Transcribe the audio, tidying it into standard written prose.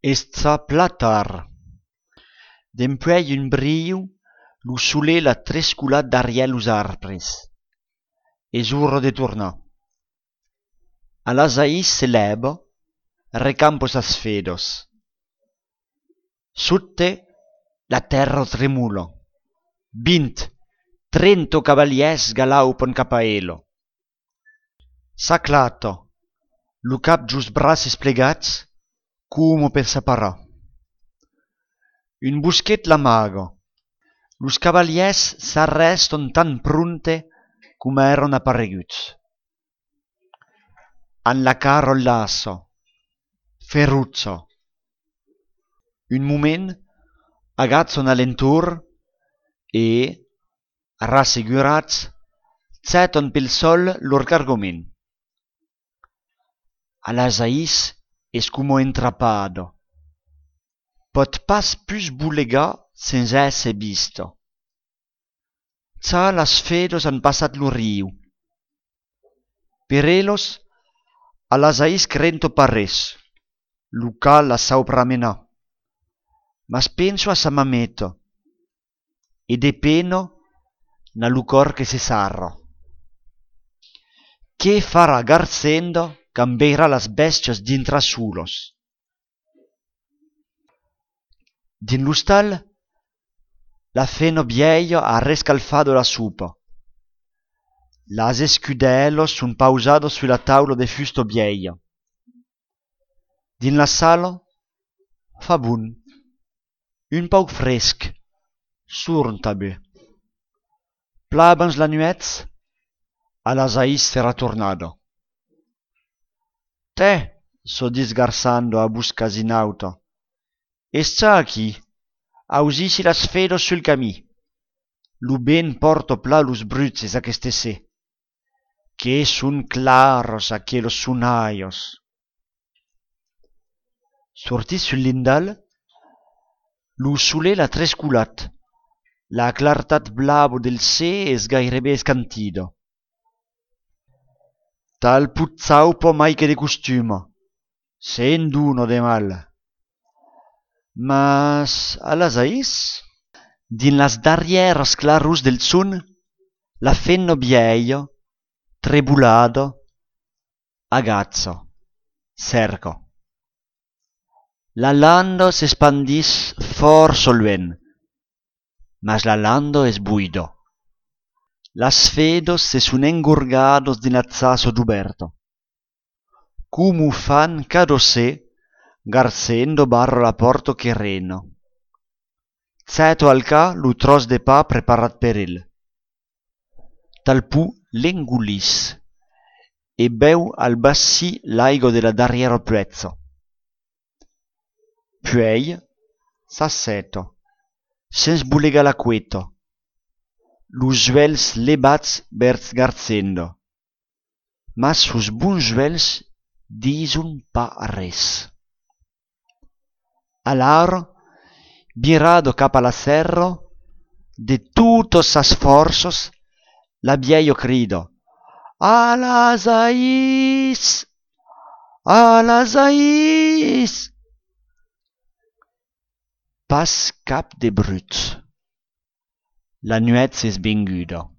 Esta platar. Dempuèi un briu, lo solet la tresculat d'ariel os arbres. Es uro de tornar. Alasaís se leva, recampo sas fedos. Sutte, la terra tremula. 20-30 cavaliers galaupan cap a elo. S'aclata, lo cap gius braces plegats, como per separar. Un boschet l'amaga. Los cavaliers s'arrestan tan prunte com eran appareguts. Han la cara lassa, feruzza. Un moment agazzan alentur e, rassegurats, zetan pel sol lor cargoment. Alasaís es como entrapado. Pot pas plus bulegar sens esse visto. Za las fedos han passat lo riu. Per elos, Alasaís crento parés, lo cal la saupramenà. Mas penso a sa mameta, e de peno na lo cor che se sarra. Che farà garzendo cambeirà las bestias dintra sulos. Din lo stal, la feno vieia ha rescalfado la supa. Las escudelos sun pausados sulla taula de fusto vieia. Din la sala, fa bun. Un pauc fresc, surn tabe. Plabans la nuez, Alasaís s'era tornada. Te, so disgarzando a buscas in auto. Esta aquí, ausissi las fedos sul camí. Lu ben porto pla los brutzes aqueste se. Que sun claros aquelos sunaios. Sortis sul lindal, lu solet la tresculat. La clartat blavo del se es gairebé escantida. Tal puzzau po mai che de costuma. Sen d'uno de mal. Mas Alasaís, din las darrieras clarus del sun, la fenno vieia, trebulada, agazza, cerca. La landa s'espandis for solven, mas la landa es buida. Las fedos se sun engurgados din azzaso d'uberto. Como fan cado se, garzendo barra la porta che rena. Zeto al ca lo tros de pa preparat per el. Talpù l'engulis e beu al bassi l'aigo de la darriera puezza. Puei s'asseta, sens bulega la queta. Los juels lebats vers garzendo, mas sus bons juels disun pa res. Alar, virado cap a la serra, de tutos sas forços, la vieio crida: Alasaís! Alasaís! Pas cap de bruts. La nuez es venguda.